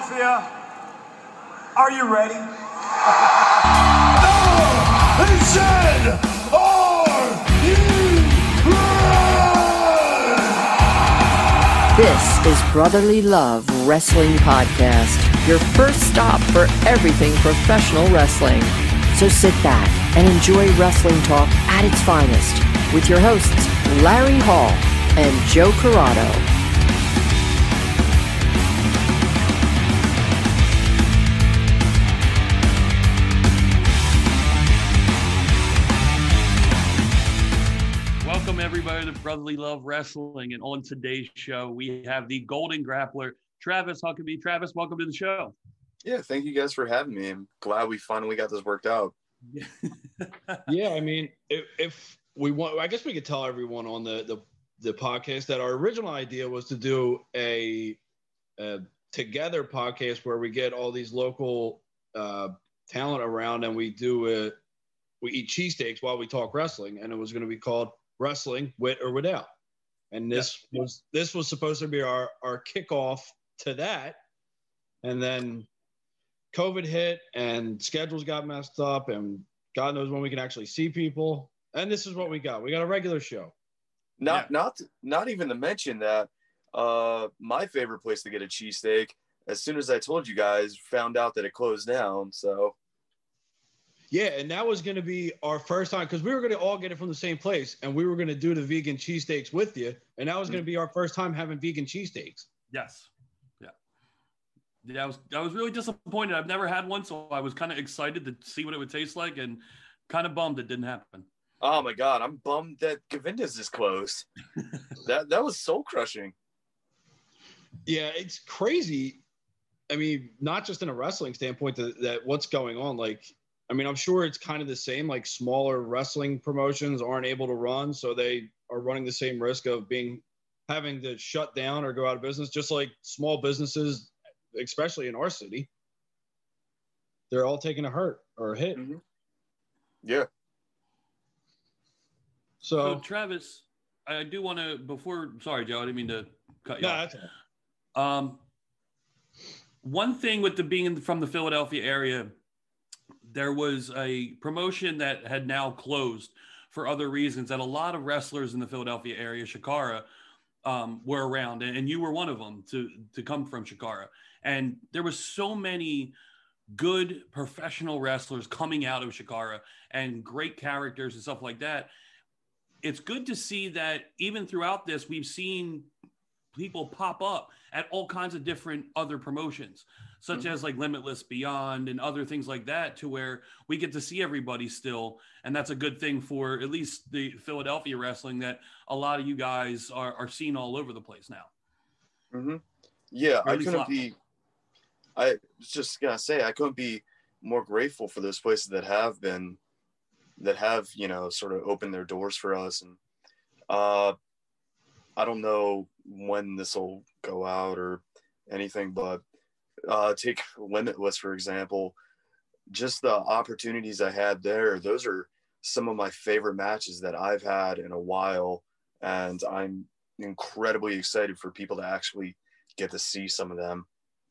Philadelphia, are you ready? They said, are you ready? This is Brotherly Love Wrestling Podcast, your first stop for everything professional wrestling. So sit back and enjoy wrestling talk at its finest with your hosts, Larry Hall and Joe Corrado. Welcome everybody to Brotherly Love Wrestling, and on today's show we have the Golden Grappler, Travis Huckabee. Travis, welcome to the show. Yeah, thank you guys for having me. I'm glad we finally got this worked out. Yeah, I mean, if we want, I guess we could tell everyone on the podcast that our original idea was to do a together podcast where we get all these local talent around and we eat cheesesteaks while we talk wrestling, and it was going to be called Wrestling With or Without. And this was supposed to be our kickoff to that, and then COVID hit and schedules got messed up, and God knows when we can actually see people. And this is what we got. We got a regular show. Not even to mention that my favorite place to get a cheesesteak, as soon as I told you guys, found out that it closed down. So yeah, and that was going to be our first time because we were going to all get it from the same place, and we were going to do the vegan cheesesteaks with you, and that was going to be our first time having vegan cheesesteaks. Yes. Yeah, I was really disappointed. I've never had one, so I was kind of excited to see what it would taste like, and kind of bummed it didn't happen. Oh my God, I'm bummed that Govinda's is closed. that was soul crushing. Yeah, it's crazy. I mean, not just in a wrestling standpoint that what's going on. Like, I mean, I'm sure it's kind of the same. Like, smaller wrestling promotions aren't able to run, so they are running the same risk of having to shut down or go out of business. Just like small businesses, especially in our city, they're all taking a hurt or a hit. Mm-hmm. Yeah. So Travis, I do want to sorry, Joe, I didn't mean to cut you off. That's all. One thing with being from the Philadelphia area, there was a promotion that had now closed for other reasons, that a lot of wrestlers in the Philadelphia area, Chikara, were around, and you were one of them to come from Chikara. And there was so many good professional wrestlers coming out of Chikara and great characters and stuff like that. It's good to see that even throughout this, we've seen people pop up at all kinds of different other promotions, such as like Limitless Beyond and other things like that, to where we get to see everybody still. And that's a good thing for at least the Philadelphia wrestling, that a lot of you guys are seen all over the place now. Mm-hmm. Yeah, I was just going to say, I couldn't be more grateful for those places that have, sort of opened their doors for us. And I don't know when this will go out or anything, but take Limitless, for example. Just the opportunities I had there, those are some of my favorite matches that I've had in a while. And I'm incredibly excited for people to actually get to see some of them.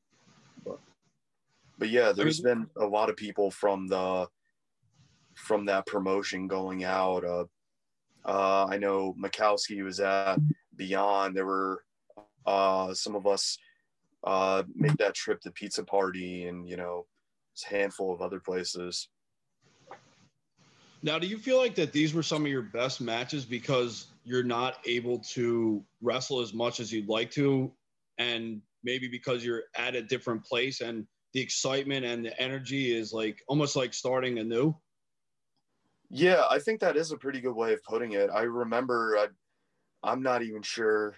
But yeah, there's been a lot of people from that promotion going out. I know Mikowski was at Beyond. There were some of us make that trip to Pizza Party, and a handful of other places. Now, do you feel like that these were some of your best matches because you're not able to wrestle as much as you'd like to, and maybe because you're at a different place and the excitement and the energy is like almost like starting anew? Yeah, I think that is a pretty good way of putting it. I remember, I'm not even sure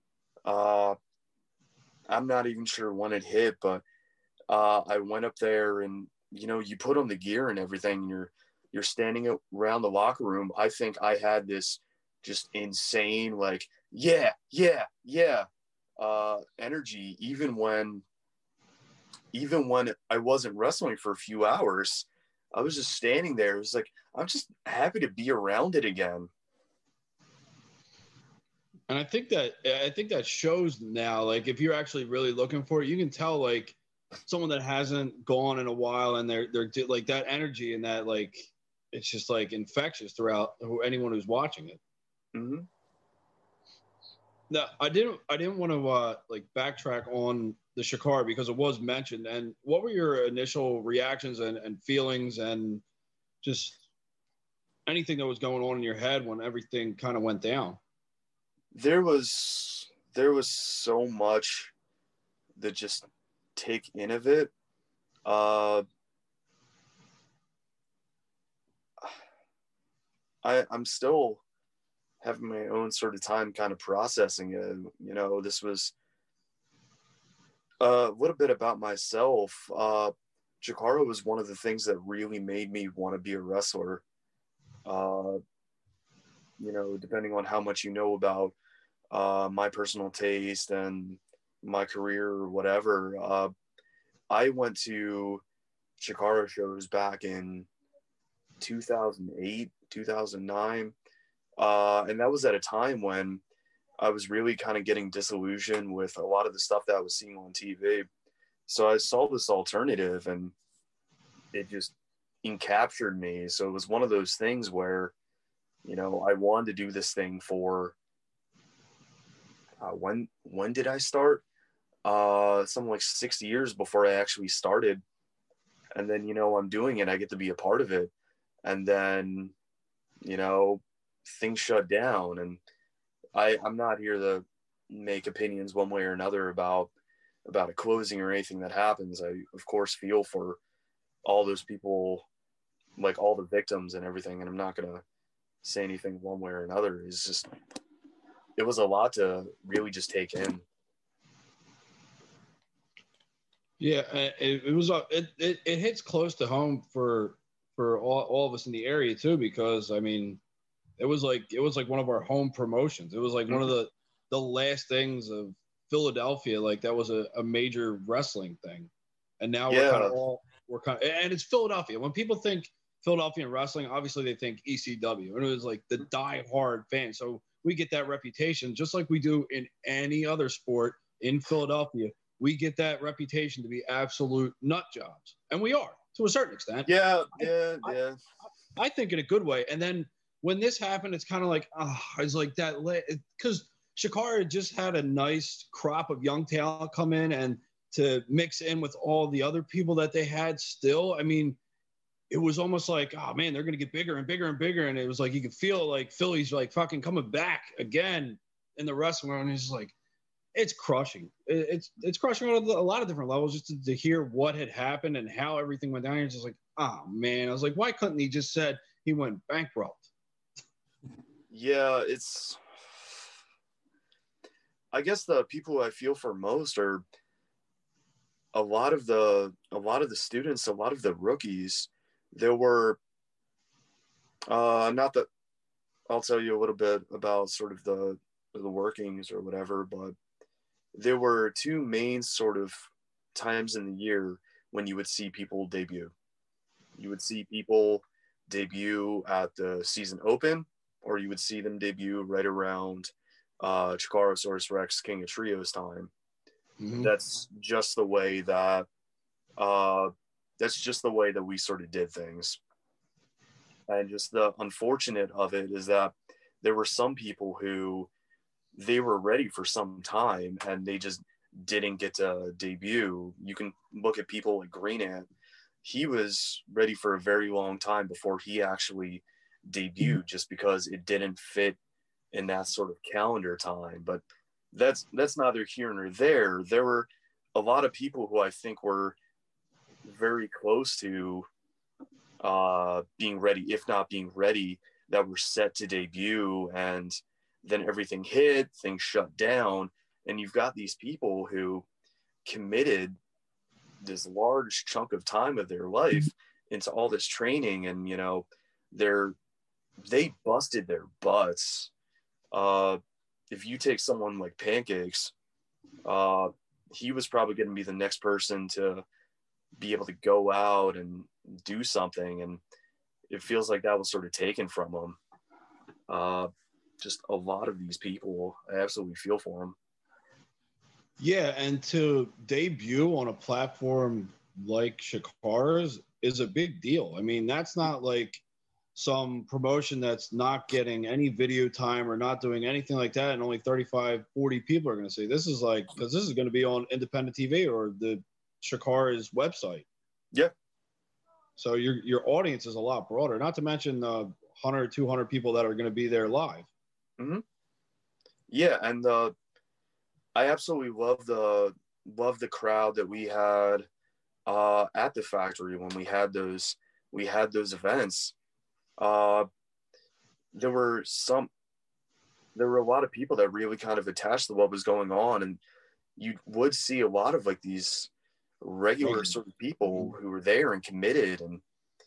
when it hit, but I went up there and, you put on the gear and everything, and you're standing around the locker room. I think I had this just insane, like, yeah, energy, even when I wasn't wrestling for a few hours. I was just standing there. It was like, I'm just happy to be around it again. And I think that shows now, like, if you're actually really looking for it, you can tell, like, someone that hasn't gone in a while, and they're like that energy and that, like, it's just like infectious throughout anyone who's watching it. Mm-hmm. No, I didn't want to like backtrack on the Shakar because it was mentioned. And what were your initial reactions and feelings and just anything that was going on in your head when everything kind of went down? There was so much that just take in of it. I'm still having my own sort of time kind of processing it. You know, this was a little bit about myself. Chikara was one of the things that really made me want to be a wrestler. You know, depending on how much you know about my personal taste and my career or whatever, I went to Chikara shows back in 2008, 2009. And that was at a time when I was really kind of getting disillusioned with a lot of the stuff that I was seeing on TV. So I saw this alternative and it just encaptured me. So it was one of those things where, you know, I wanted to do this thing for when did I start? Something like 6 years before I actually started. And then, you know, I'm doing it. I get to be a part of it. And then, you know, things shut down, and I'm not here to make opinions one way or another about a closing or anything that happens. I of course feel for all those people, like all the victims and everything, and I'm not gonna say anything one way or another. It's just, it was a lot to really just take in. Yeah, it was it hits close to home for all of us in the area too, because I mean, it was like one of our home promotions. It was like one of the last things of Philadelphia. Like that was a major wrestling thing. And now we're kind of, and it's Philadelphia. When people think Philadelphia and wrestling, obviously they think ECW, and it was like the die-hard fan. So we get that reputation just like we do in any other sport in Philadelphia. We get that reputation to be absolute nut jobs. And we are to a certain extent. Yeah. I think in a good way. And then when this happened, it's kind of like, it's like that, because Chikara just had a nice crop of young talent come in, and to mix in with all the other people that they had still, I mean, it was almost like, oh man, they're going to get bigger and bigger and bigger. And it was like, you could feel like Philly's like fucking coming back again in the wrestling world. And it's like, it's crushing. It's crushing on a lot of different levels, just to hear what had happened and how everything went down. It's just like, oh man, I was like, why couldn't he just said he went bankrupt? Yeah, it's, I guess the people I feel for most are a lot of the students, a lot of the rookies. There were not that I'll tell you a little bit about sort of the workings or whatever, but there were two main sort of times in the year when you would see people debut. You would see people debut at the season open, or you would see them debut right around Chikarasaurus Rex King of Trios time. Mm-hmm. That's just the way that we sort of did things. And just the unfortunate of it is that there were some people who they were ready for some time and they just didn't get to debut. You can look at people like Green Ant. He was ready for a very long time before he actually debuted, just because it didn't fit in that sort of calendar time. But that's neither here nor there. There were a lot of people who I think were very close to being ready, if not being ready, that were set to debut, and then everything hit, things shut down, and you've got these people who committed this large chunk of time of their life into all this training, and you know, they busted their butts. If you take someone like Pancakes, he was probably going to be the next person to be able to go out and do something, and it feels like that was sort of taken from him. Just a lot of these people, I absolutely feel for them. Yeah, and to debut on a platform like Shakara's is a big deal. I mean, that's not like some promotion that's not getting any video time or not doing anything like that, and only 35, 40 people are going to see. This is like, because this is going to be on independent TV or the Shakara's website. Yeah. So your audience is a lot broader, not to mention 100, 200 people that are going to be there live. Mm-hmm. Yeah, and I absolutely love the crowd that we had at the factory when we had those events. There were a lot of people that really kind of attached to what was going on, and you would see a lot of like these regular sort of people who were there and committed. And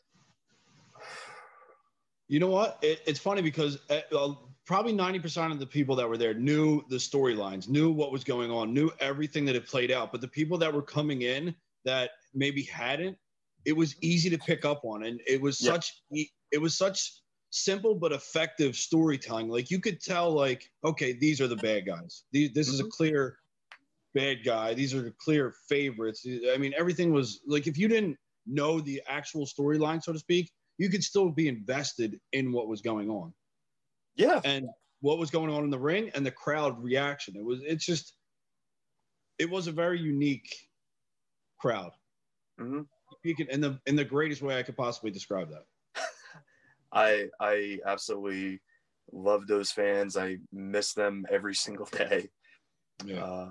you know what? It's funny because probably 90% of the people that were there knew the storylines, knew what was going on, knew everything that had played out. But the people that were coming in that maybe hadn't, it was easy to pick up on. And it was such simple but effective storytelling. Like you could tell, like, okay, these are the bad guys. This is a clear bad guy. These are the clear favorites. I mean, everything was like, if you didn't know the actual storyline, so to speak, you could still be invested in what was going on. Yeah. And what was going on in the ring and the crowd reaction. It was a very unique crowd. Mm-hmm. In the greatest way I could possibly describe that. I absolutely love those fans. I miss them every single day. Yeah.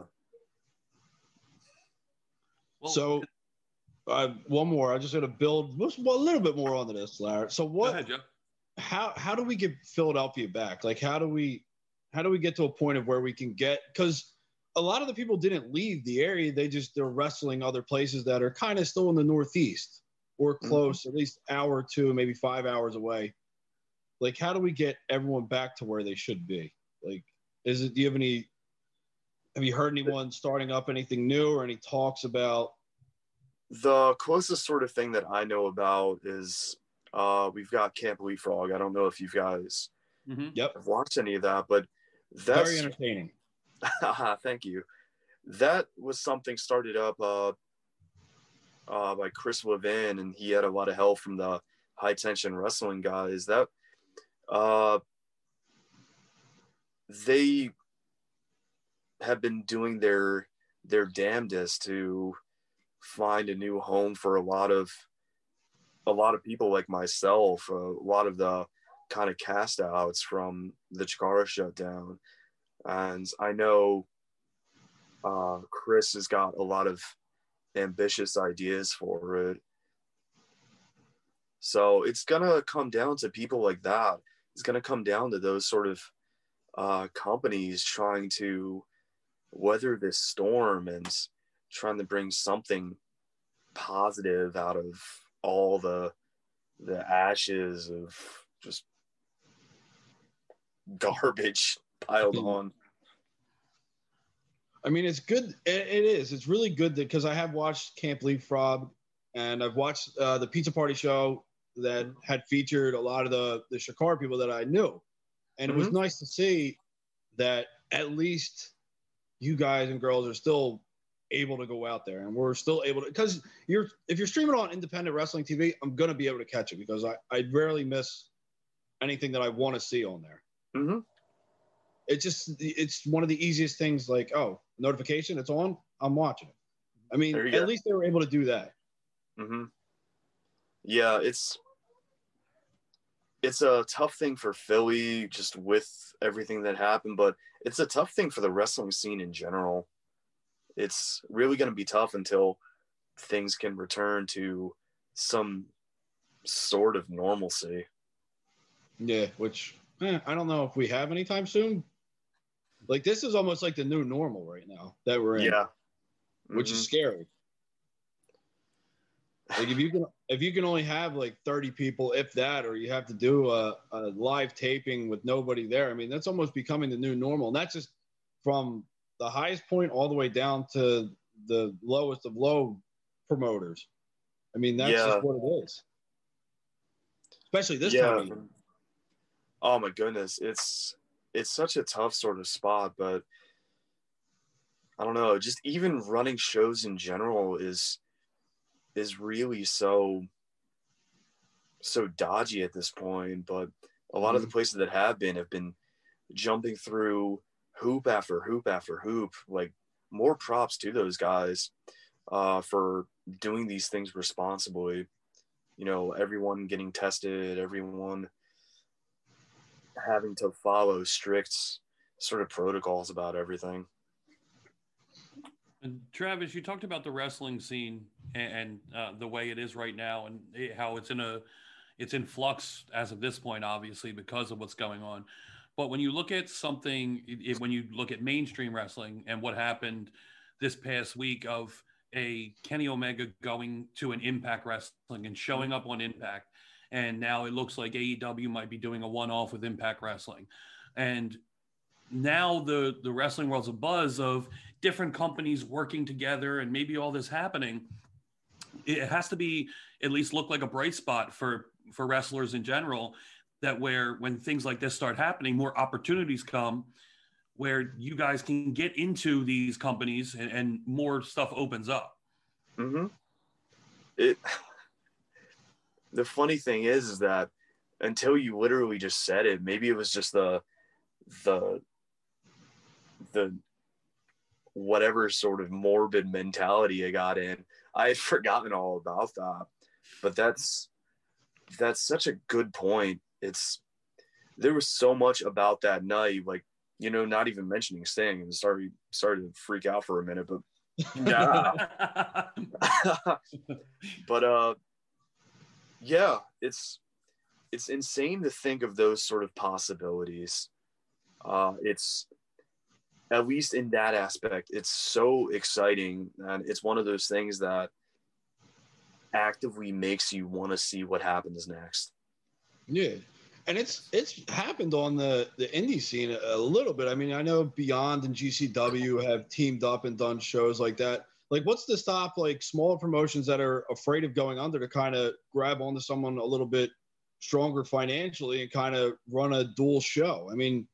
So one more. I just got to build a little bit more onto this, Larry. So what? Go ahead, Joe. How do we get Philadelphia back? Like how do we get to a point of where we can get, because a lot of the people didn't leave the area. They're wrestling other places that are kind of still in the Northeast or close, at least hour or two, maybe 5 hours away. Like, how do we get everyone back to where they should be? Like, have you heard anyone starting up anything new or any talks about? The closest sort of thing that I know about is we've got Camp Leapfrog. I don't know if you guys have watched any of that, but that's very entertaining. Thank you. That was something started up by Chris Levin, and he had a lot of help from the High Tension Wrestling guys. That they have been doing their damnedest to find a new home for a lot of people like myself, a lot of the kind of cast outs from the Chikara shutdown. And I know Chris has got a lot of ambitious ideas for it. So it's going to come down to people like that. It's going to come down to those sort of companies trying to weather this storm and trying to bring something positive out of all the ashes of just garbage piled on. I mean, it's good. It is. It's really good because I have watched Camp Leapfrog, and I've watched the Pizza Party show that had featured a lot of the Shakar people that I knew. And it was nice to see that at least you guys and girls are still able to go out there, and we're still able to, because if you're streaming on independent wrestling TV, I'm going to be able to catch it because I rarely miss anything that I want to see on there. Mm-hmm. It's one of the easiest things, like, oh, notification, it's on, I'm watching it. I mean, at least they were able to do that. Mm-hmm. Yeah, it's a tough thing for Philly just with everything that happened, but it's a tough thing for the wrestling scene in general. It's really going to be tough until things can return to some sort of normalcy. Yeah, which I don't know if we have anytime soon. Like, this is almost like the new normal right now that we're in. Yeah. Which is scary. Like, if you can only have like 30 people, if that, or you have to do a live taping with nobody there, I mean, that's almost becoming the new normal. And that's just from the highest point all the way down to the lowest of low promoters. I mean, that's just what it is. Especially this time of year. Oh my goodness. It's such a tough sort of spot, but I don't know, just even running shows in general is really so dodgy at this point. But a lot of the places that have been jumping through hoop after hoop after hoop. Like, more props to those guys for doing these things responsibly. You know, everyone getting tested, everyone having to follow strict sort of protocols about everything. And Travis, you talked about the wrestling scene and the way it is right now, and how it's in flux as of this point, obviously, because of what's going on. But when you look at when you look at mainstream wrestling and what happened this past week of a Kenny Omega going to an Impact Wrestling and showing up on Impact, and now it looks like AEW might be doing a one-off with Impact Wrestling, and now the wrestling world's a buzz of different companies working together and maybe all this happening. It has to be at least look like a bright spot for wrestlers in general, that when things like this start happening, more opportunities come where you guys can get into these companies and more stuff opens up. Mm-hmm. The funny thing is that until you literally just said it, maybe it was just the whatever sort of morbid mentality I got in. I had forgotten all about that, but that's such a good point. There was so much about that night, like, you know, not even mentioning Sting, and started to freak out for a minute, but yeah. But yeah, it's insane to think of those sort of possibilities. It's, at least in that aspect, it's so exciting, and it's one of those things that actively makes you want to see what happens next. Yeah. And it's happened on the indie scene a little bit. I mean, I know Beyond and GCW have teamed up and done shows like that. Like, what's to stop, like, small promotions that are afraid of going under to kind of grab onto someone a little bit stronger financially and kind of run a dual show? I mean,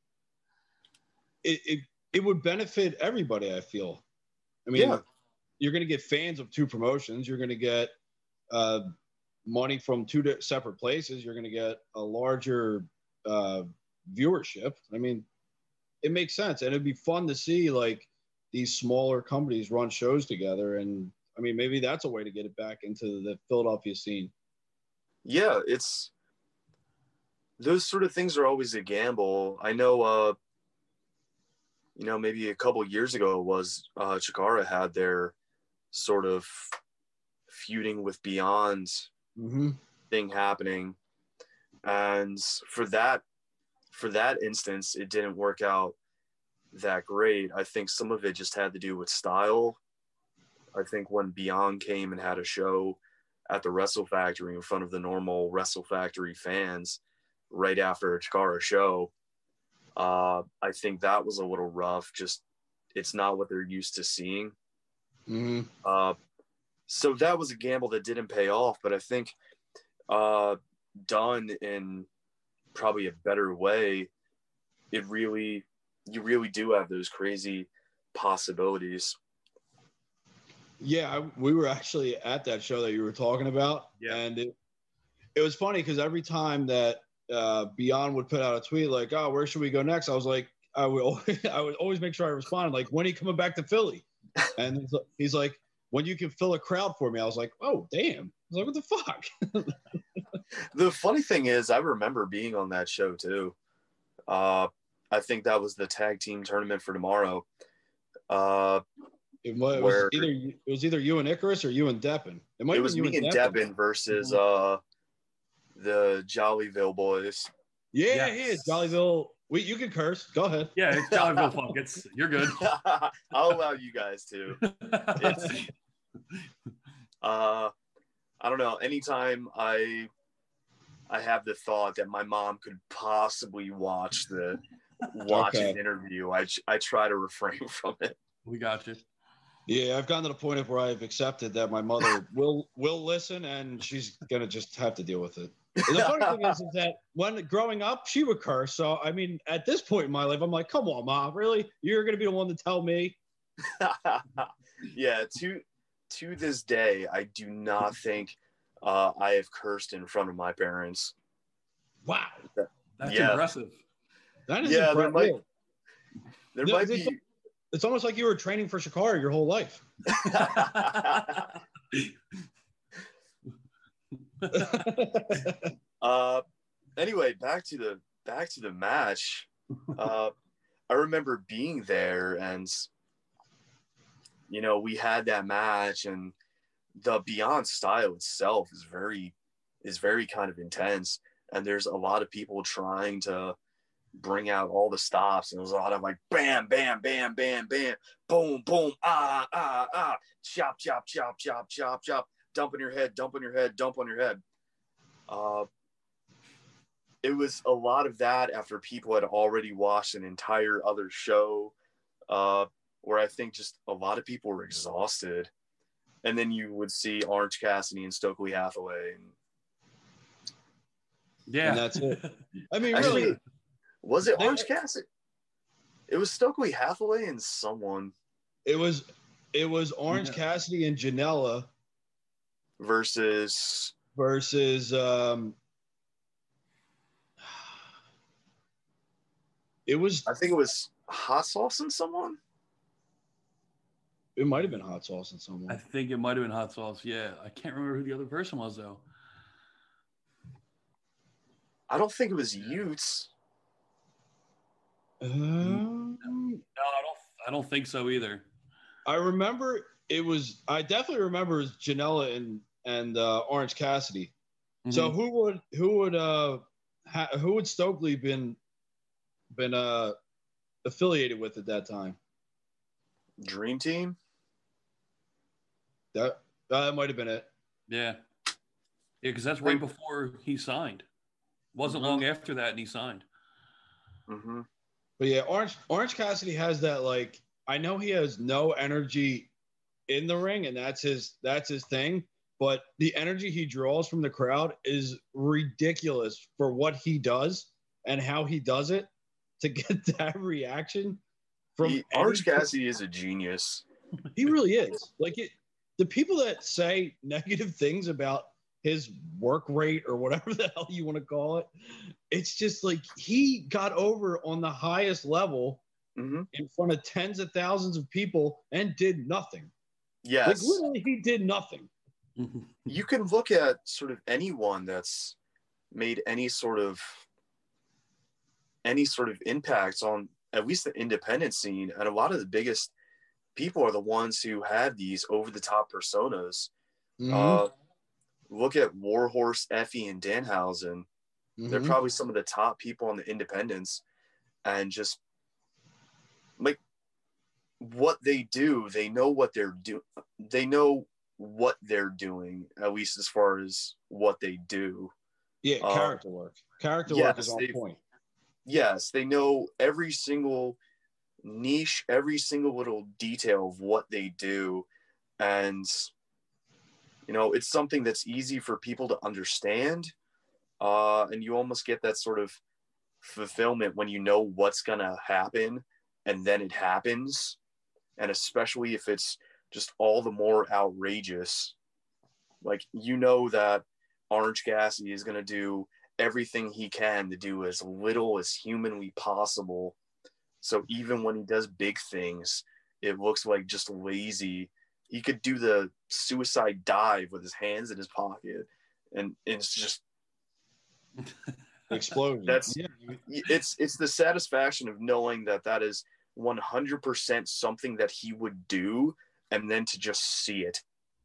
it would benefit everybody, I feel. I mean, yeah. You're going to get fans of two promotions. You're going to get money from two separate places. You're going to get a larger viewership. I mean, it makes sense. And it'd be fun to see, like, these smaller companies run shows together. And, I mean, maybe that's a way to get it back into the Philadelphia scene. Yeah, those sort of things are always a gamble. I know, you know, maybe a couple years ago was Chikara had their sort of feuding with Beyond thing happening, and for that instance, it didn't work out that great. I think some of it just had to do with style. I think when Beyond came and had a show at the Wrestle Factory in front of the normal Wrestle Factory fans right after a Chikara show, I think that was a little rough. Just, it's not what they're used to seeing. So that was a gamble that didn't pay off, but I think done in probably a better way, you really do have those crazy possibilities. Yeah, we were actually at that show that you were talking about. Yeah. And it was funny because every time that Beyond would put out a tweet like, oh, where should we go next? I was like, I would always make sure I responded, like, when are you coming back to Philly? And he's like, when you can fill a crowd for me. I was like, oh, damn. I was like, what the fuck? The funny thing is, I remember being on that show too. I think that was the tag team tournament for tomorrow. It was either you and Icarus or you and Deppin. It was me and Deppin versus the Jollyville boys. Yeah, yes. Jollyville. You can curse. Go ahead. Yeah, it's Jollyville Funk. You're good. I'll allow you guys to. I don't know. Anytime I have the thought that my mom could possibly watch an interview, I try to refrain from it. We got you. Yeah, I've gotten to the point of where I've accepted that my mother will listen, and she's gonna just have to deal with it. And the funny thing is that when growing up, she would curse. So I mean, at this point in my life, I'm like, come on, Mom, really? You're gonna be the one to tell me? Yeah, to this day, I do not think I have cursed in front of my parents. Wow. That's Yeah. impressive. That is Yeah, impressive. there might be. It's almost like you were training for Shikari your whole life. Anyway, back to the match. I remember being there, and we had that match, and the Beyond style itself is very kind of intense, and there's a lot of people trying to bring out all the stops, and there's a lot of like bam, bam, bam, bam, bam, boom, boom, chop, chop, chop, chop, chop, chop, dump on your head, dump on your head, dump on your head. It was a lot of that after people had already watched an entire other show, where I think just a lot of people were exhausted. And then you would see Orange Cassidy and Stokely Hathaway. Yeah. And that's it. I mean, Actually, really. was it Orange Cassidy? It was Stokely Hathaway and someone. It was Orange Cassidy and Janela versus it was, I think it was Hot Sauce and someone. it might have been Hot Sauce and someone. I think it might have been Hot Sauce. Yeah. I can't remember who the other person was, though. I don't think it was Utes. No, I don't think so either. I remember I definitely remember it was Janela and Orange Cassidy. Mm-hmm. So who would Stokely been affiliated with at that time? Dream Team? That might have been it. Yeah. Yeah, because that's right before he signed. Wasn't long after that, and he signed. Mm-hmm. But yeah, Orange Cassidy has that, like, I know he has no energy in the ring, and that's his thing. But the energy he draws from the crowd is ridiculous for what he does and how he does it to get that reaction from Orange Cassidy is a genius. He really is. Like, the people that say negative things about his work rate or whatever the hell you want to call it, it's just like he got over on the highest level in front of tens of thousands of people and did nothing. Yes. Like, literally, he did nothing. You can look at sort of anyone that's made any sort of impacts on at least the independent scene, and a lot of the biggest people are the ones who have these over-the-top personas. Look at Warhorse, Effie, and Danhausen. They're probably some of the top people on the independents, and just like what they do, they know what they're doing. They know what they're doing, at least as far as what they do. Yeah, character work. Character work is on point. Yes, they know every single niche, every single little detail of what they do, and it's something that's easy for people to understand, and you almost get that sort of fulfillment when you know what's gonna happen and then it happens, and especially if it's just all the more outrageous. Like, that Orange Cassidy is gonna do everything he can to do as little as humanly possible, so even when he does big things, it looks like just lazy. He could do the suicide dive with his hands in his pocket, and it's just explosion. It's the satisfaction of knowing that is 100% something that he would do, and then to just see it.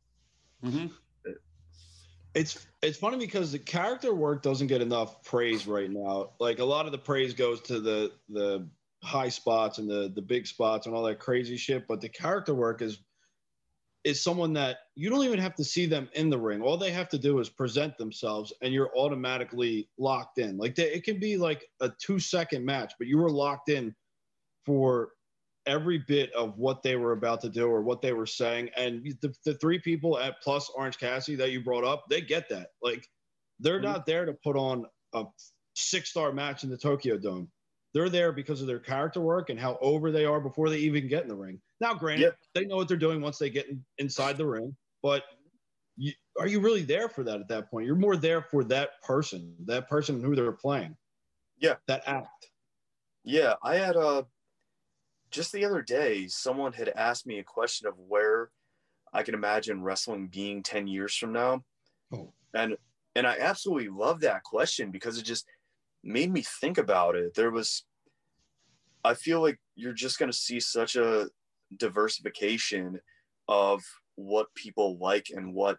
It's funny because the character work doesn't get enough praise right now. Like, a lot of the praise goes to the high spots and the big spots and all that crazy shit, but the character work is someone that you don't even have to see them in the ring. All they have to do is present themselves, and you're automatically locked in. Like, it can be like a 2-second match, but you were locked in for every bit of what they were about to do or what they were saying. And the three people at plus Orange Cassidy that you brought up, they get that. Like, they're not there to put on a 6-star match in the Tokyo Dome. They're there because of their character work and how over they are before they even get in the ring. Now, granted, they know what they're doing once they get inside the ring, but are you really there for that at that point? You're more there for that person who they're playing. Yeah. That act. Yeah, I had just the other day, someone had asked me a question of where I can imagine wrestling being 10 years from now. Oh. And I absolutely love that question because it just made me think about it. I feel like you're just going to see such a diversification of what people like and what,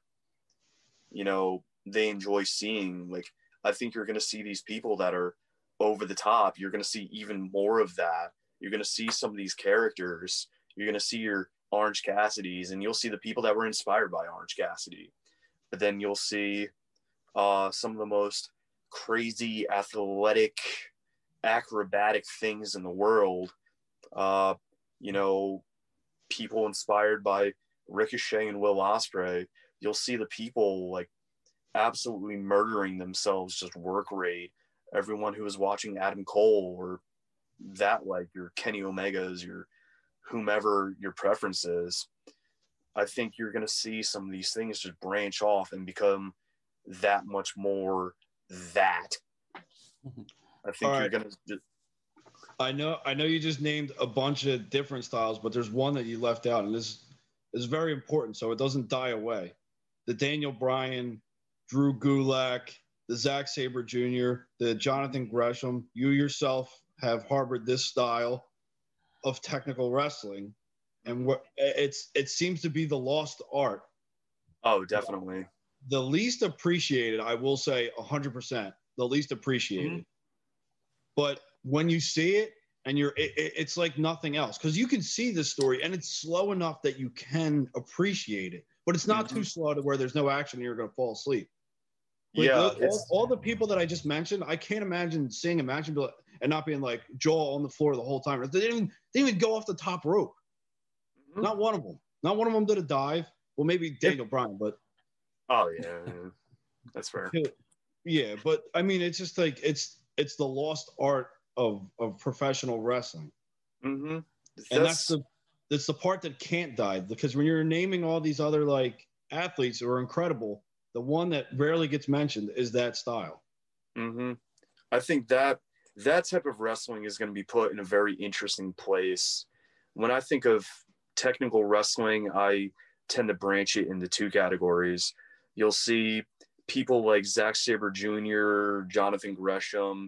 they enjoy seeing. Like, I think you're going to see these people that are over the top. You're going to see even more of that. You're going to see some of these characters. You're going to see your Orange Cassidys, and you'll see the people that were inspired by Orange Cassidy. But then you'll see some of the most crazy, athletic, acrobatic things in the world. People inspired by Ricochet and Will Ospreay. You'll see the people like absolutely murdering themselves, just work rate. Everyone who was watching Adam Cole or that, like your Kenny Omegas, your whomever your preference is, I think you're going to see some of these things just branch off and become that much more that. I think you're going to. I know you just named a bunch of different styles, but there's one that you left out, and this is very important so it doesn't die away. The Daniel Bryan, Drew Gulak, the Zack Sabre Jr., the Jonathan Gresham, you yourself have harbored this style of technical wrestling, and it seems to be the lost art. Oh, definitely. The least appreciated, I will say 100%, the least appreciated. Mm-hmm. But when you see it, and it's like nothing else, because you can see the story, and it's slow enough that you can appreciate it, but it's not too slow to where there's no action and you're going to fall asleep. Like all the people that I just mentioned, I can't imagine seeing a match and not being like Joel on the floor the whole time. They didn't even go off the top rope. Mm-hmm. Not one of them. Not one of them did a dive. Well, maybe Daniel Bryan, but. Oh yeah, that's fair. Yeah, but I mean, it's just like it's the lost art of professional wrestling. Mm-hmm. And that's the part that can't die, because when you're naming all these other like athletes who are incredible, the one that rarely gets mentioned is that style. Mm-hmm. I think that type of wrestling is going to be put in a very interesting place. When I think of technical wrestling, I tend to branch it into two categories. You'll see people like Zack Sabre Jr., Jonathan Gresham,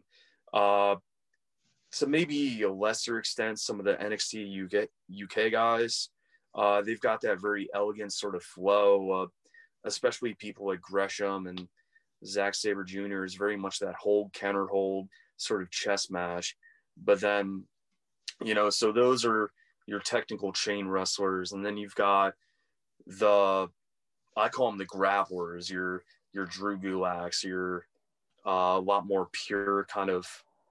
to maybe a lesser extent, some of the NXT UK guys. They've got that very elegant sort of flow, especially people like Gresham and Zack Sabre Jr. is very much that hold, counter hold sort of chess match. But then, so those are your technical chain wrestlers. And then you've got I call them the grapplers, your Drew Gulaks, your a lot more pure kind of,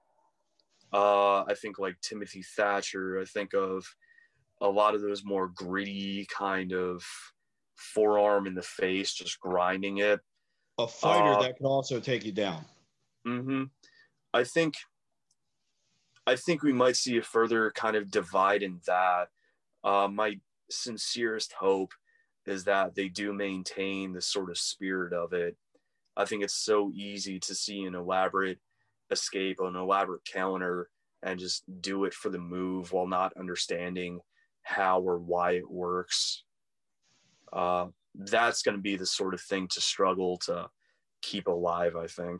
I think like Timothy Thatcher. I think of a lot of those more gritty kind of forearm in the face, just grinding it. A fighter that can also take you down. Mm-hmm. I think we might see a further kind of divide in that. My sincerest hope is that they do maintain the sort of spirit of it. I think it's so easy to see an elaborate escape, an elaborate counter, and just do it for the move while not understanding how or why it works. That's going to be the sort of thing to struggle to keep alive, I think.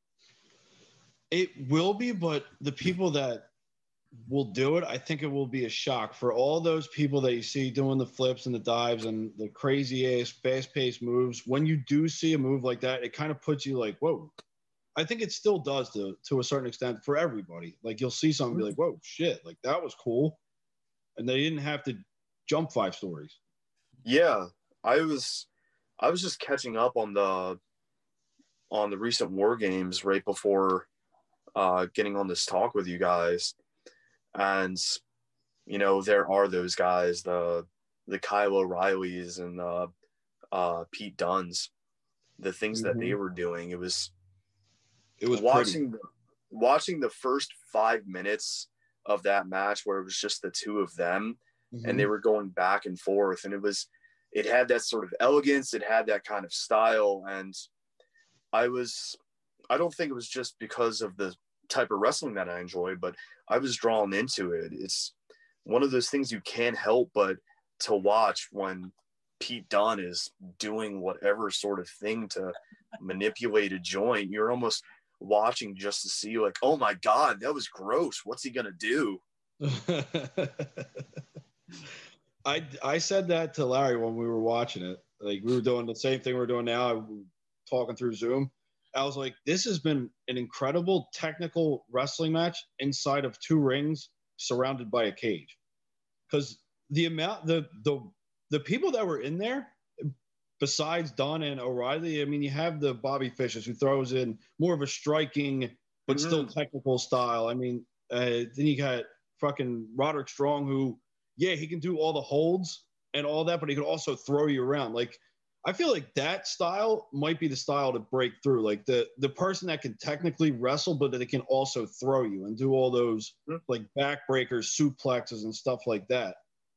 It will be, but the people that will do it, I think it will be a shock for all those people that you see doing the flips and the dives and the crazy ass fast-paced moves. When you do see a move like that, it kind of puts you like, whoa. I think it still does to a certain extent for everybody. Like you'll see something and be like, whoa, shit, like that was cool. And they didn't have to jump 5 stories. Yeah, I was just catching up on the recent War Games right before getting on this talk with you guys. And, there are those guys, the Kyle O'Reillys and Pete Dunnes, the things that they were doing. It was watching the first 5 minutes of that match where it was just the two of them. and they were going back and forth, and it had that sort of elegance, it had that kind of style, and I don't think it was just because of the type of wrestling that I enjoy, but I was drawn into it. It's one of those things you can't help but to watch when Pete Dunne is doing whatever sort of thing to manipulate a joint. You're almost watching just to see, like, oh my God, that was gross. What's he gonna do? I said that to Larry when we were watching it. Like, we were doing the same thing we're doing now, talking through Zoom. I was like, this has been an incredible technical wrestling match inside of 2 rings surrounded by a cage. Because the amount, the people that were in there, besides Dunne and O'Reilly, I mean, you have the Bobby Fishes, who throws in more of a striking but still technical style. I mean, then you got fucking Roderick Strong, who, yeah, he can do all the holds and all that, but he can also throw you around. Like, I feel like that style might be the style to break through. Like the person that can technically wrestle, but that it can also throw you and do all those like backbreakers, suplexes, and stuff like that.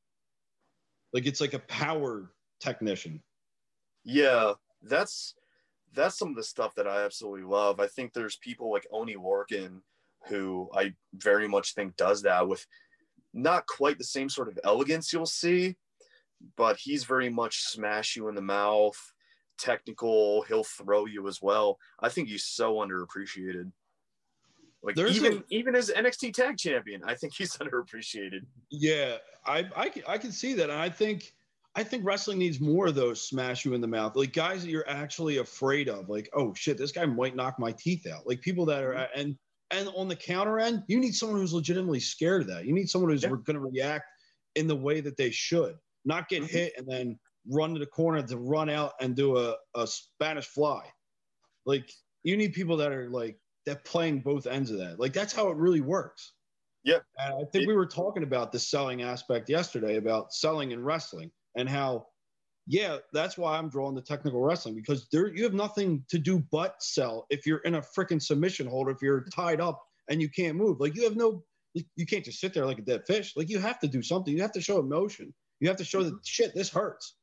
Like, it's like a power technician. Yeah, that's some of the stuff that I absolutely love. I think there's people like Oni Lorcan, who I very much think does that with not quite the same sort of elegance you'll see, but he's very much smash you in the mouth, technical, he'll throw you as well. I think he's so underappreciated. Like, even as NXT Tag Champion, I think he's underappreciated. Yeah, I can see that. And I think wrestling needs more of those smash you in the mouth, like guys that you're actually afraid of. Like, oh shit, this guy might knock my teeth out. Like, people that are and on the counter end, you need someone who's legitimately scared of that. You need someone who's going to react in the way that they should, not get hit and then run to the corner to run out and do a Spanish fly. Like, you need people that are like that, playing both ends of that. Like, that's how it really works. Yeah. And I think we were talking about the selling aspect yesterday, about selling in wrestling, and how, yeah, that's why I'm drawing the technical wrestling, because you have nothing to do but sell if you're in a freaking submission hold, if you're tied up and you can't move. Like, you can't just sit there like a dead fish. Like, you have to do something. You have to show emotion. You have to show that, shit, this hurts.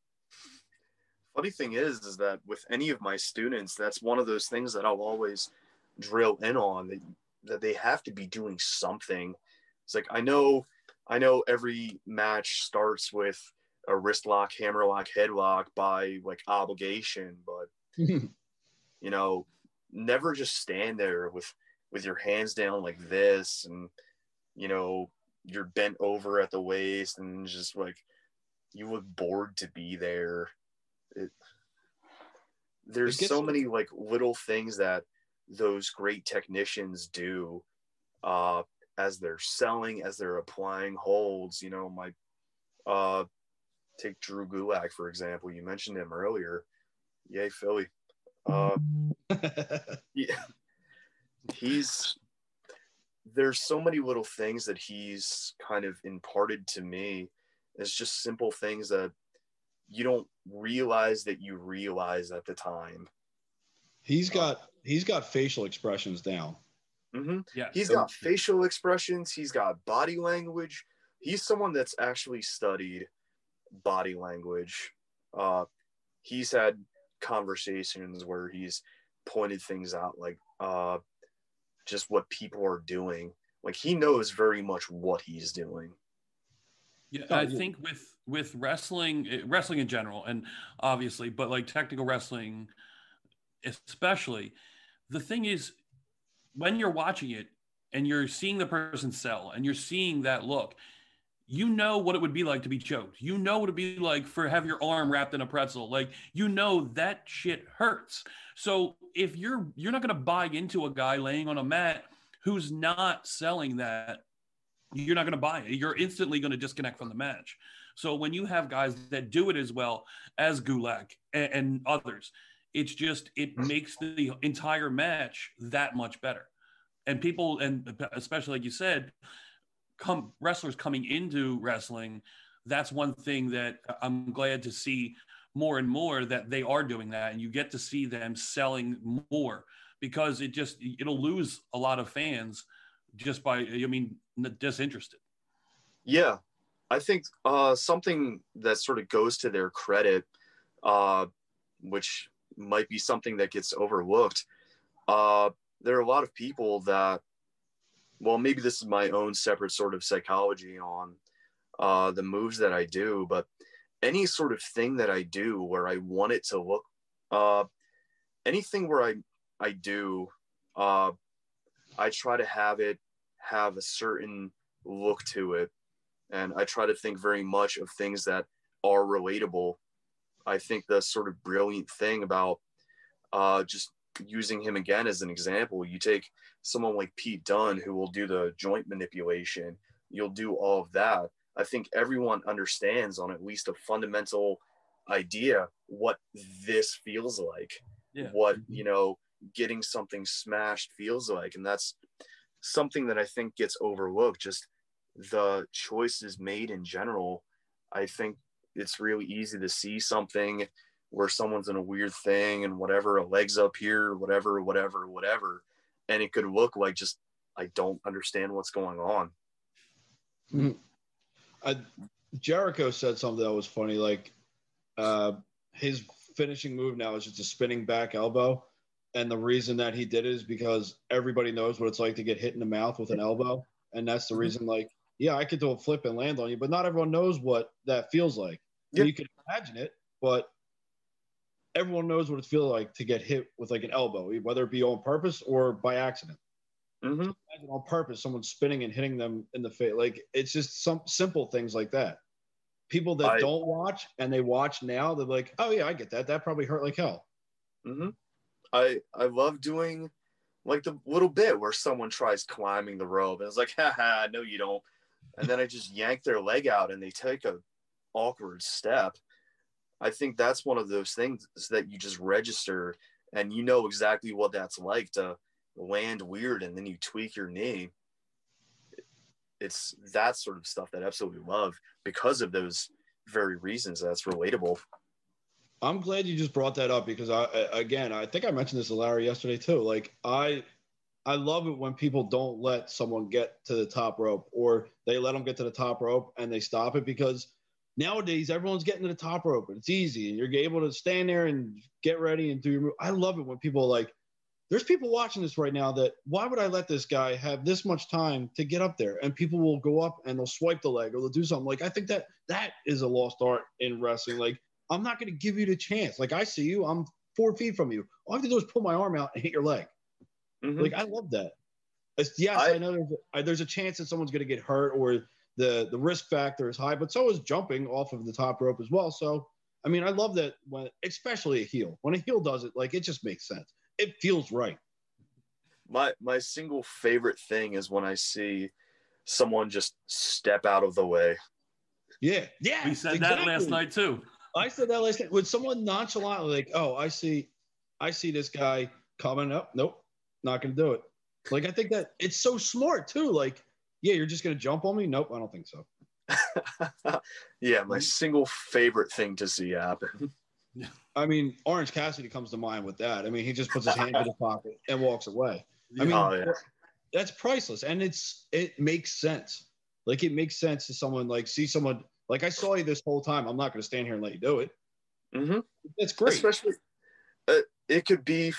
Funny thing is that with any of my students, that's one of those things that I'll always drill in on, that they have to be doing something. It's like, I know every match starts with a wrist lock, hammer lock, headlock by like obligation, but you know, never just stand there with your hands down like this, and you know, you're bent over at the waist, and just like you look bored to be there. There's so many like little things that those great technicians do as they're selling, as they're applying holds. You know, take Drew Gulak, for example. You mentioned him earlier. Yay, Philly. Yeah, there's so many little things that he's kind of imparted to me. It's just simple things that you don't realize that you realize at the time. He's got facial expressions down. Mm-hmm. Yeah, he's got facial expressions. He's got body language. He's someone that's actually studied body language. He's had conversations where he's pointed things out, like just what people are doing. Like, he knows very much what he's doing. Yeah, I think with wrestling in general, and obviously, but like technical wrestling especially, the thing is, when you're watching it and you're seeing the person sell and you're seeing that look, you know what it would be like to be choked. You know what it'd be like for have your arm wrapped in a pretzel. Like, you know that shit hurts. So if you're not going to buy into a guy laying on a mat who's not selling that, you're not going to buy it. You're instantly going to disconnect from the match. So when you have guys that do it as well as Gulak and others, it makes the entire match that much better. And people, and especially like you said, wrestlers coming into wrestling, that's one thing that I'm glad to see more and more, that they are doing that, and you get to see them selling more, because it'll lose a lot of fans just by, disinterested. Yeah, I think something that sort of goes to their credit, which might be something that gets overlooked. There are a lot of people that, well, maybe this is my own separate sort of psychology on the moves that I do, but any sort of thing that I do where I want it to look, anything where I do, I try to have it have a certain look to it. And I try to think very much of things that are relatable. I think the sort of brilliant thing about just using him again as an example, you take someone like Pete Dunne, who will do the joint manipulation, you'll do all of that. I think everyone understands on at least a fundamental idea what this feels like, what, you know, getting something smashed feels like. And that's something that I think gets overlooked, just the choices made in general. I think it's really easy to see something where someone's in a weird thing and whatever, a leg's up here, whatever, and it could look like just, I don't understand what's going on. Jericho said something that was funny, like his finishing move now is just a spinning back elbow, and the reason that he did it is because everybody knows what it's like to get hit in the mouth with an elbow, and that's the reason, like, yeah, I could do a flip and land on you, but not everyone knows what that feels like. Yep. You can imagine it, but everyone knows what it feels like to get hit with like an elbow, whether it be on purpose or by accident. Mm-hmm. So imagine on purpose, someone spinning and hitting them in the face. Like, it's just some simple things like that. People that don't watch and they watch now, they're like, oh yeah, I get that. That probably hurt like hell. Mm-hmm. I love doing like the little bit where someone tries climbing the rope and it's like, haha, no, you don't. And then I just yank their leg out and they take a awkward step. I think that's one of those things that you just register and you know exactly what that's like to land weird and then you tweak your knee. It's that sort of stuff that I absolutely love because of those very reasons. That's relatable. I'm glad you just brought that up because I think I mentioned this to Larry yesterday too. Like I love it when people don't let someone get to the top rope or they let them get to the top rope and they stop it, because nowadays everyone's getting to the top rope and it's easy and you're able to stand there and get ready and do your move. I love it when people are like, there's people watching this right now that, why would I let this guy have this much time to get up there? And people will go up and they'll swipe the leg or they'll do something. Like, I think that is a lost art in wrestling. Like, I'm not going to give you the chance. Like, I see you, I'm 4 feet from you. All I have to do is pull my arm out and hit your leg. Mm-hmm. Like, I love that. I know there's a chance that someone's going to get hurt or the risk factor is high, but so is jumping off of the top rope as well. So, I mean, I love that when, especially a heel, when a heel does it, like, it just makes sense. It feels right. My single favorite thing is when I see someone just step out of the way. Yeah. We said that last night too. I said that last night. When someone nonchalantly, like, oh, I see this guy coming up. Nope, not going to do it. Like, I think that it's so smart too. Like, yeah, you're just going to jump on me? Nope, I don't think so. Yeah, my single favorite thing to see happen. I mean, Orange Cassidy comes to mind with that. I mean, he just puts his hand in his pocket and walks away. I mean, that's priceless. And it makes sense. Like, it makes sense to someone, like, see someone, like, I saw you this whole time. I'm not going to stand here and let you do it. Mm-hmm. That's great. Especially, it could be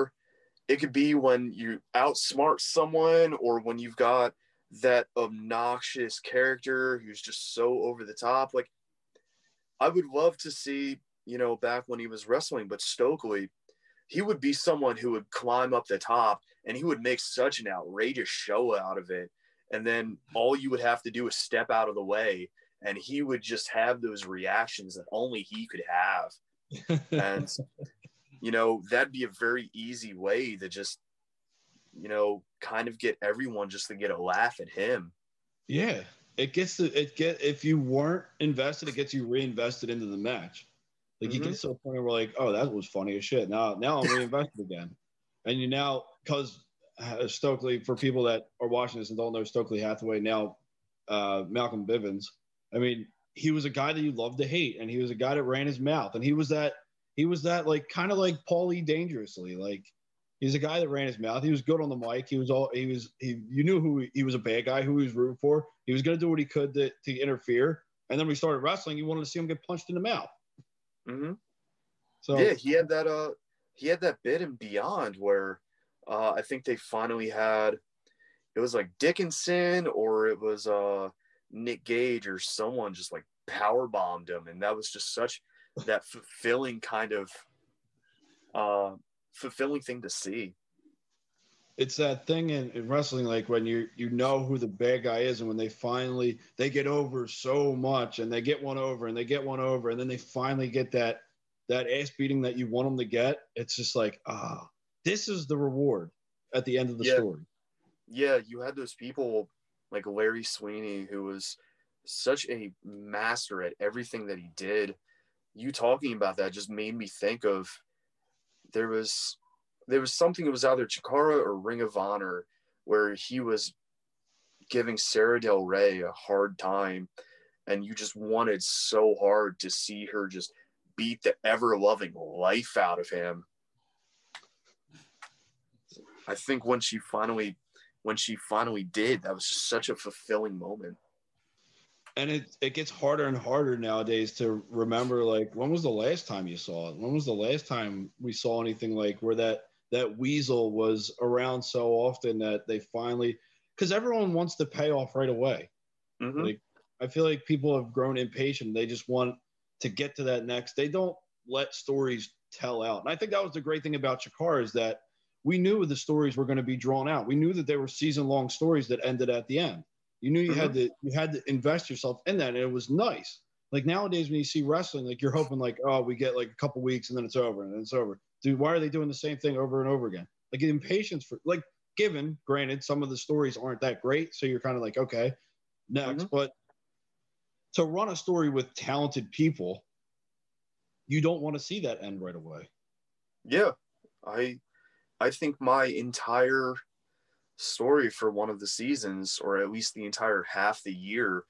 when you outsmart someone or when you've got that obnoxious character who's just so over the top. Like, I would love to see, you know, back when he was wrestling, but Stokely, he would be someone who would climb up the top and he would make such an outrageous show out of it. And then all you would have to do is step out of the way and he would just have those reactions that only he could have. And, you know, that'd be a very easy way to just, you know, kind of get everyone just to get a laugh at him. Yeah. If you weren't invested, it gets you reinvested into the match. Like, you get to a point where, like, oh, that was funny as shit. Now I'm reinvested again. And you now, because Stokely, for people that are watching this and don't know Stokely Hathaway, now Malcolm Bivens, I mean, he was a guy that you loved to hate, and he was a guy that ran his mouth, and he was that like kind of like Paulie Dangerously. Like, He's a guy that ran his mouth. He was good on the mic. You knew who he was, a bad guy who he was rooting for. He was going to do what he could to interfere. And then when we started wrestling, you wanted to see him get punched in the mouth. Mm-hmm. So yeah, he had that bit in Beyond where I think they finally had, it was like Dickinson or it was Nick Gage or someone just like power bombed him, and that was just such that fulfilling kind of fulfilling thing to see. It's that thing in wrestling, like when you know who the bad guy is, and when they get over so much, and they get one over, and they get one over, and then they finally get that ass beating that you want them to get. It's just like, this is the reward at the end of the story. Yeah, you had those people like Larry Sweeney, who was such a master at everything that he did. You talking about that just made me think of there was something, it was either Chikara or Ring of Honor, where he was giving Sarah Del Rey a hard time, and you just wanted so hard to see her just beat the ever-loving life out of him. I think when she finally did, that was just such a fulfilling moment. And it gets harder and harder nowadays to remember, like, when was the last time you saw it? When was the last time we saw anything like where that weasel was around so often that they finally, because everyone wants the payoff right away. Mm-hmm. Like, I feel like people have grown impatient. They just want to get to that next. They don't let stories tell out. And I think that was the great thing about Chikara, is that we knew the stories were going to be drawn out. We knew that they were season-long stories that ended at the end. You knew you had to invest yourself in that, and it was nice. Like nowadays, when you see wrestling, like you're hoping like, oh, we get like a couple weeks and then it's over and then it's over. Dude, why are they doing the same thing over and over again? Like impatience for, like, granted, some of the stories aren't that great, so you're kind of like, okay, next. But to run a story with talented people, you don't want to see that end right away. Yeah, I think my entire story for one of the seasons, or at least the entire half the year,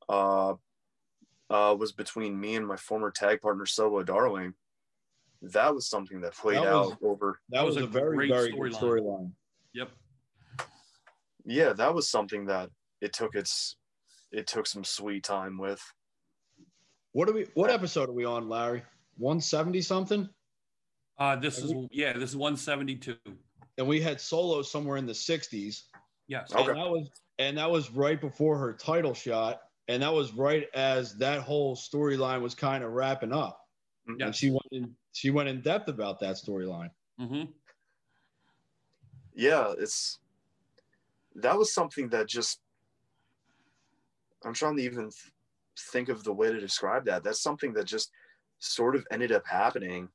was between me and my former tag partner Solo Darling. That was something that played out over. That was a very, very good storyline. Yep. Yeah, that was something that it took some sweet time with. What episode are we on, Larry? 170 something? This is 172. And we had Solo somewhere in the 60s. Yes. Okay. And that was right before her title shot, and that was right as that whole storyline was kind of wrapping up. Yes. And she went in depth about that storyline. Mm-hmm. Yeah, that was something that just, I'm trying to even think of the way to describe that. That's something that just sort of ended up happening.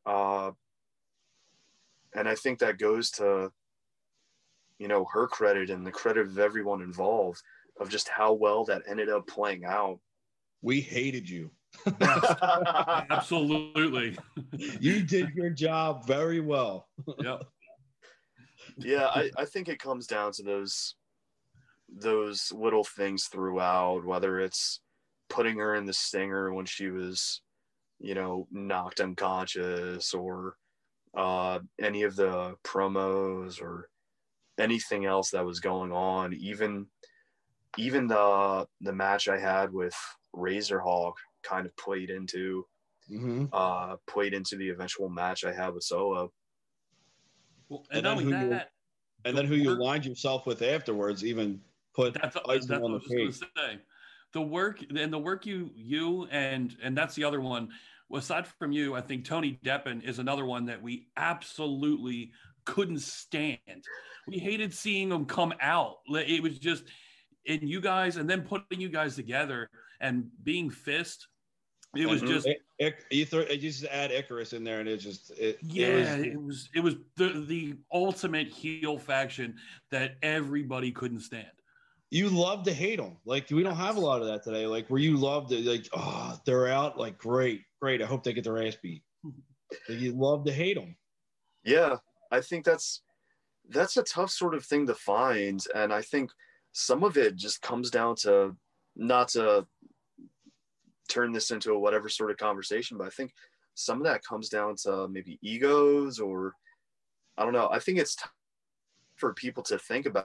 And I think that goes to, her credit and the credit of everyone involved of just how well that ended up playing out. We hated you. Absolutely. You did your job very well. Yep. Yeah, I think it comes down to those little things throughout, whether it's putting her in the stinger when she was, knocked unconscious, or any of the promos or anything else that was going on. Even the match I had with Razorhawk kind of played into the eventual match I had with Solo. Well, and then who you lined yourself with afterwards even put icing on the cake. The work you and that's the other one. Aside from you, I think Tony Deppen is another one that we absolutely couldn't stand. We hated seeing him come out. It was just, and you guys, and then putting you guys together and being Fist. It was just you just add Icarus in there, and it was the ultimate heel faction that everybody couldn't stand. You love to hate them. Like, we don't have a lot of that today. Like, where you love to, like, oh, they're out. Like, great. I hope they get their ass beat. Like, you love to hate them. Yeah, I think that's a tough sort of thing to find, and I think some of it just comes down to, not to turn this into a whatever sort of conversation, but I think some of that comes down to maybe egos or I don't know. I think it's for people to think about.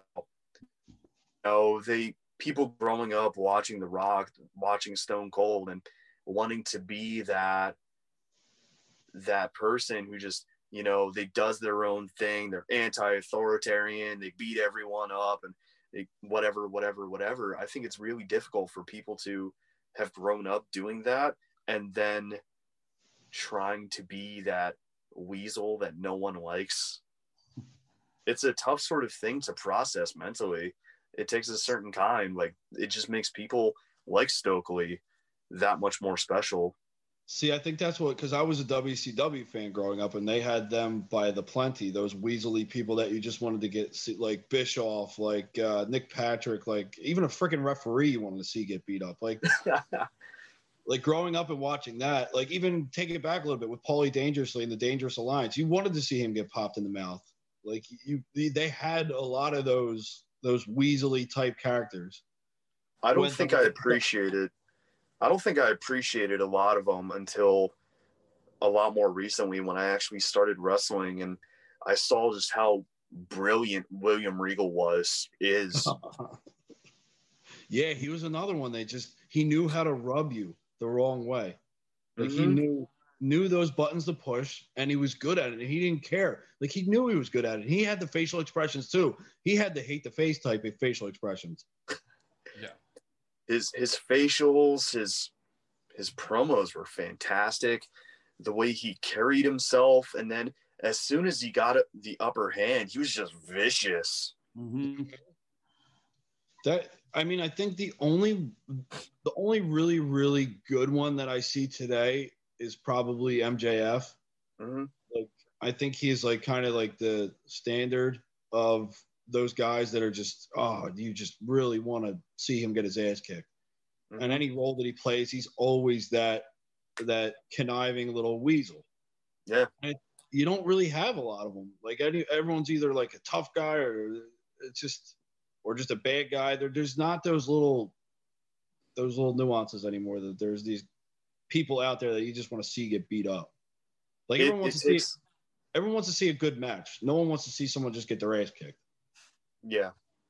People growing up watching The Rock, watching Stone Cold, and wanting to be that person who just, they does their own thing. They're anti-authoritarian. They beat everyone up and they whatever. I think it's really difficult for people to have grown up doing that and then trying to be that weasel that no one likes. It's a tough sort of thing to process mentally. It takes a certain kind. Like, it just makes people like Stokely that much more special. See, I think that's because I was a WCW fan growing up, and they had them by the plenty. Those weaselly people that you just wanted to get, like Bischoff, like Nick Patrick, like even a freaking referee you wanted to see get beat up. Like, like growing up and watching that, like even take it back a little bit with Paulie Dangerously and the Dangerous Alliance, you wanted to see him get popped in the mouth. Like they had a lot of those weaselly type characters. I don't think I appreciated a lot of them until a lot more recently when I actually started wrestling and I saw just how brilliant William Regal is. Yeah, he was another one. He knew how to rub you the wrong way. Like he knew those buttons to push, and he was good at it, and he didn't care. Like he knew he was good at it. He had the facial expressions too. He had the hate the face type of facial expressions. Yeah. His facials, his promos were fantastic. The way he carried himself, and then as soon as he got the upper hand, he was just vicious. Mm-hmm. I think the only really, really good one that I see today is probably MJF. Mm-hmm. Like, I think he's like kind of like the standard of those guys that are just, you just really want to see him get his ass kicked. Mm-hmm. And any role that he plays, he's always that conniving little weasel. Yeah. And you don't really have a lot of them. Like everyone's either like a tough guy or just a bad guy. There's not those little nuances anymore. That there's these people out there that you just want to see get beat up. Like everyone wants to see a good match. No one wants to see someone just get their ass kicked. Yeah.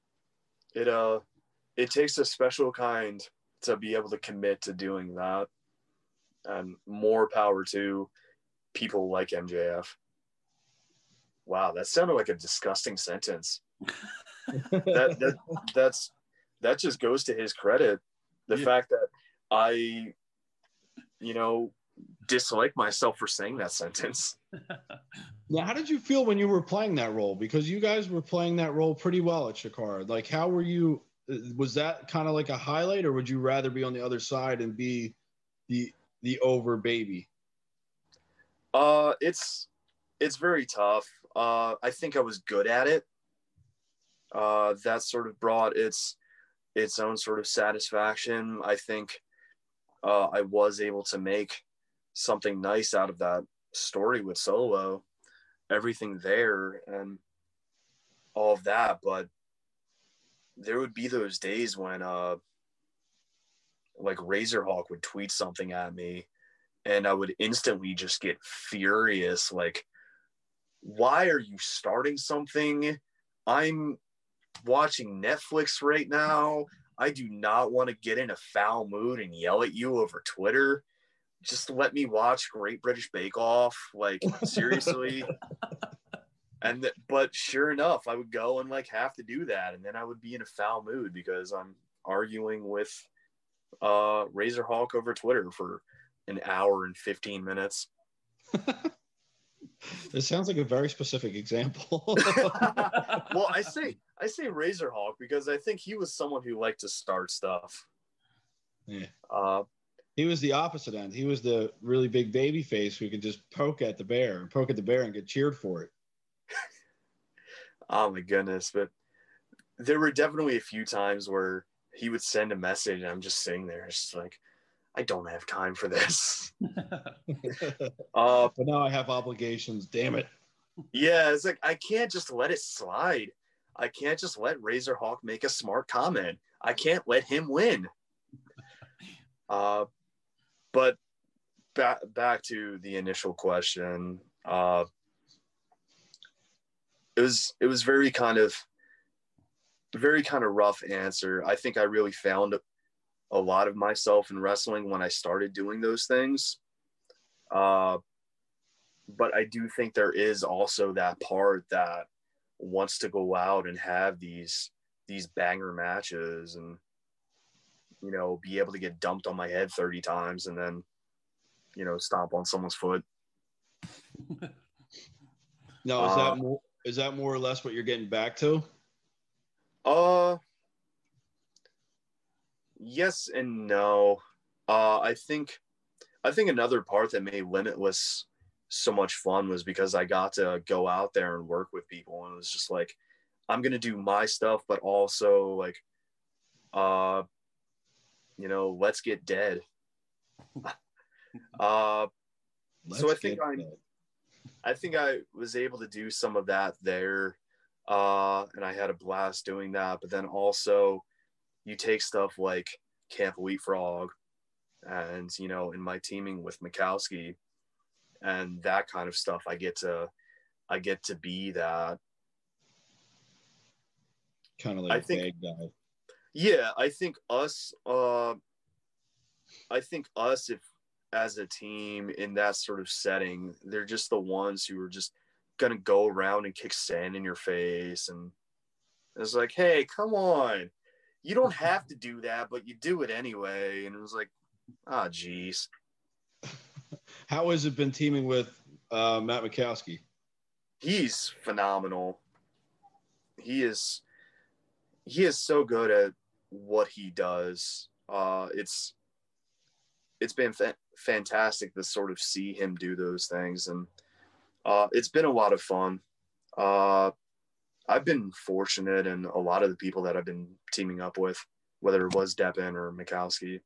It takes a special kind to be able to commit to doing that. And more power to people like MJF. Wow, that sounded like a disgusting sentence. that just goes to his credit. The fact that I, dislike myself for saying that sentence. Now, how did you feel when you were playing that role? Because you guys were playing that role pretty well at Chikara. Like, how were you? Was that kind of like a highlight, or would you rather be on the other side and be the over baby? It's very tough. I think I was good at it. That sort of brought its own sort of satisfaction. I think I was able to make something nice out of that story with Solo, everything there and all of that. But there would be those days when like Razorhawk would tweet something at me and I would instantly just get furious. Like, why are you starting something? I'm watching Netflix right now. I do not want to get in a foul mood and yell at you over Twitter. Just let me watch Great British Bake Off. Like, seriously. But sure enough, I would go and like have to do that. And then I would be in a foul mood because I'm arguing with Razorhawk over Twitter for an hour and 15 minutes. This sounds like a very specific example. Well, I say Razorhawk because I think he was someone who liked to start stuff. Yeah. He was the opposite end. He was the really big baby face who could just poke at the bear and get cheered for it. Oh my goodness. But there were definitely a few times where he would send a message and I'm just sitting there just like, I don't have time for this. But now I have obligations. Damn it. Yeah, it's like I can't just let it slide. I can't just let Razorhawk make a smart comment. I can't let him win. But back to the initial question. it was very kind of rough answer. I think I really found a lot of myself in wrestling when I started doing those things. But I do think there is also that part that wants to go out and have these banger matches and, you know, be able to get dumped on my head 30 times and then, you know, stomp on someone's foot. No, is that more or less what you're getting back to? Yes and no. I think another part that made Limitless so much fun was because I got to go out there and work with people, and it was just like, I'm gonna do my stuff, but also like, you know, let's get dead. So I think I was able to do some of that there, and I had a blast doing that. But then also, you take stuff like Camp Elite Frog, and, you know, in my teaming with Mikowski, and that kind of stuff, I get to be that kind of like a bad guy. Yeah, I think us, if as a team in that sort of setting, they're just the ones who are just gonna go around and kick sand in your face, and it's like, hey, come on, you don't have to do that, but you do it anyway. And it was like, geez. How has it been teaming with Matt Mikowski? He's phenomenal. He is so good at what he does. It's been fantastic to sort of see him do those things, and it's been a lot of fun. I've been fortunate, and a lot of the people that I've been teaming up with, whether it was Deppen or Mikowski.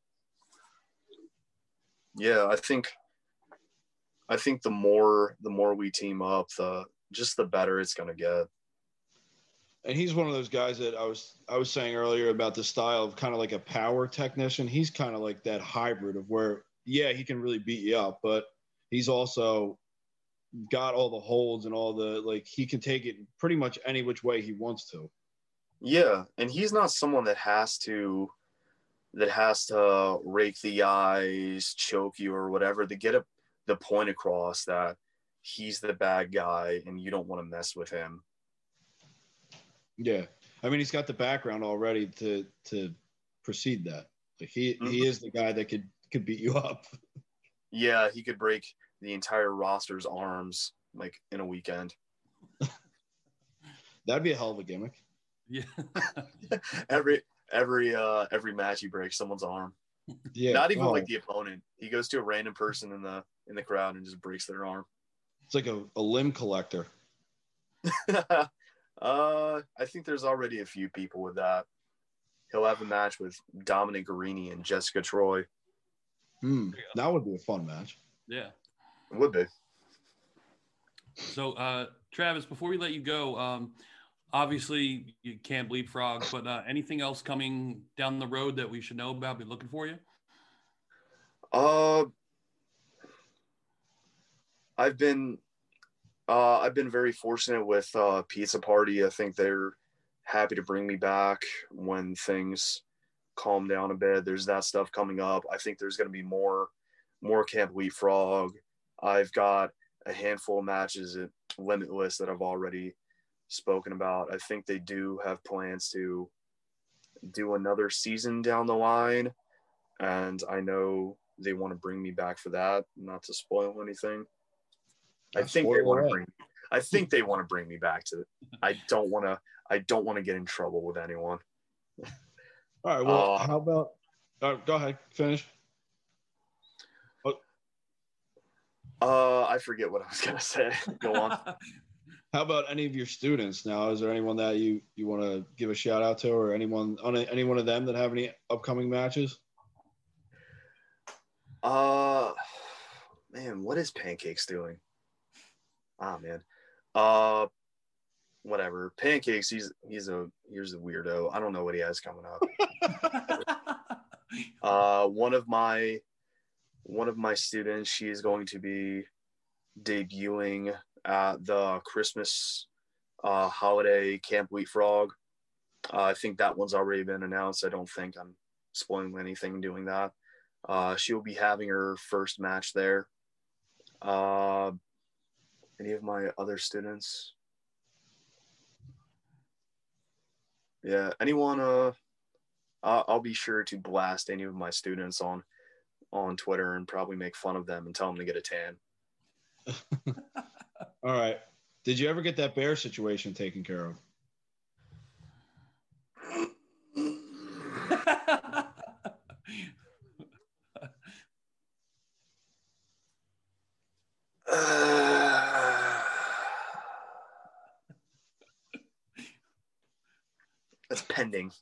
Yeah, I think the more we team up, the better it's gonna get. And he's one of those guys that I was saying earlier about the style of kind of like a power technician. He's kind of like that hybrid of where, yeah, he can really beat you up, but he's also got all the holds and all the, like, he can take it pretty much any which way he wants to. Yeah, and he's not someone that has to rake the eyes, choke you or whatever to get the point across that he's the bad guy and you don't want to mess with him. Yeah. I mean, he's got the background already to precede that. Like he is the guy that could beat you up. Yeah, he could break the entire roster's arms like in a weekend. That'd be a hell of a gimmick. Yeah. every match he breaks someone's arm. Yeah. Not even like the opponent. He goes to a random person in the crowd and just breaks their arm. It's like a limb collector. I think there's already a few people with that. He'll have a match with Dominic Guarini and Jessica Troy. That would be a fun match. Yeah. It would be. So, Travis, before we let you go, obviously you can't bleed frog, but anything else coming down the road that we should know about, be looking for you? I've been very fortunate with Pizza Party. I think they're happy to bring me back when things calm down a bit. There's that stuff coming up. I think there's going to be more Camp Wheat Frog. I've got a handful of matches at Limitless that I've already spoken about. I think they do have plans to do another season down the line, and I know they want to bring me back for that. Not to spoil anything. I think they want to bring me back to it. I don't want to get in trouble with anyone. All right. Well, how about? Go ahead. Finish. I forget what I was gonna say. Go on. How about any of your students now? Is there anyone that you want to give a shout out to, or any one of them that have any upcoming matches? Man, what is Pancakes doing? Man. Whatever. Pancakes, here's a weirdo. I don't know what he has coming up. One of my students, she is going to be debuting at the Christmas Holiday Camp Wheat Frog. I think that one's already been announced. I don't think I'm spoiling anything doing that. She'll be having her first match there. Any of my other students? Yeah, anyone? I'll be sure to blast any of my students on Twitter and probably make fun of them and tell them to get a tan. All right. Did you ever get that bear situation taken care of? That's pending.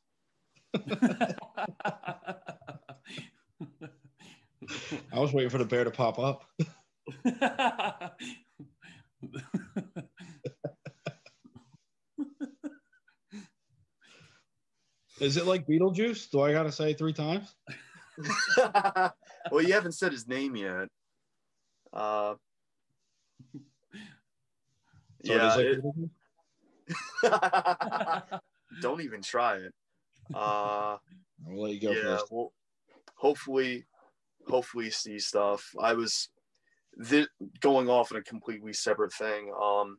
I was waiting for the bear to pop up. Is it like Beetlejuice? Do I gotta say 3 times? Well, you haven't said his name yet. Don't even try it. I'll let you go first. Well, hopefully see stuff. I was going off on a completely separate thing.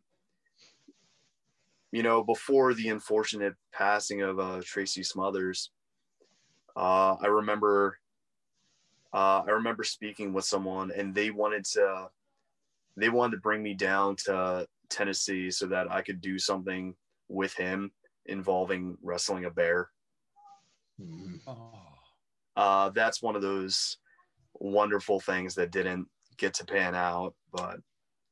Before the unfortunate passing of Tracy Smothers, I remember speaking with someone, and they wanted to bring me down to Tennessee so that I could do something with him involving wrestling a bear. That's one of those wonderful things that didn't get to pan out, but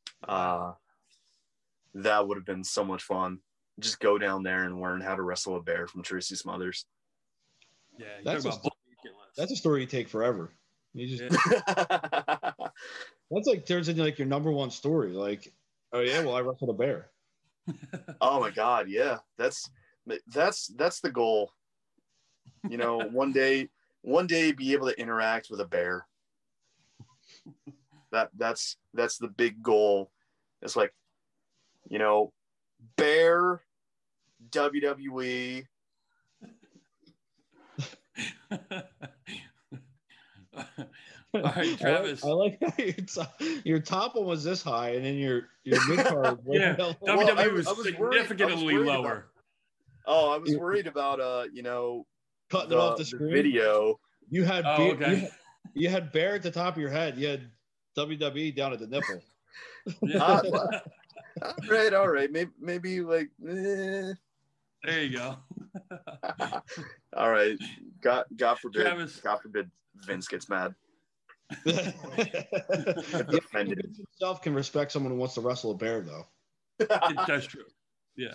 that would have been so much fun. Just go down there and learn how to wrestle a bear from Tracy Smothers. Yeah, that's a story you take forever. You just that's like turns into like your number one story. Like, oh yeah, well I wrestled a bear. Oh my God, yeah, that's the goal. One day be able to interact with a bear. That's the big goal. It's like, bear, WWE. All right, Travis. I like how your top one was this high, and then your mid card. Yeah, WWE was significantly lower. I was worried about cutting it off the screen. Video. You had you had bear at the top of your head. You had WWE down at the nipple. All right. Maybe like. There you go. All right. God forbid. Travis. God forbid Vince gets mad. Offended. Himself can respect someone who wants to wrestle a bear, though. That's true. Yeah.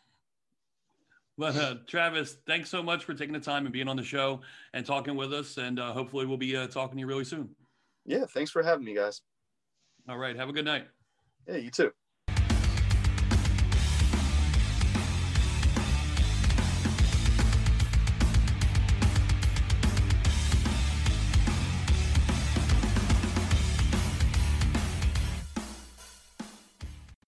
But Travis, thanks so much for taking the time and being on the show and talking with us. And hopefully we'll be talking to you really soon. Yeah. Thanks for having me, guys. All right. Have a good night. Yeah, you too.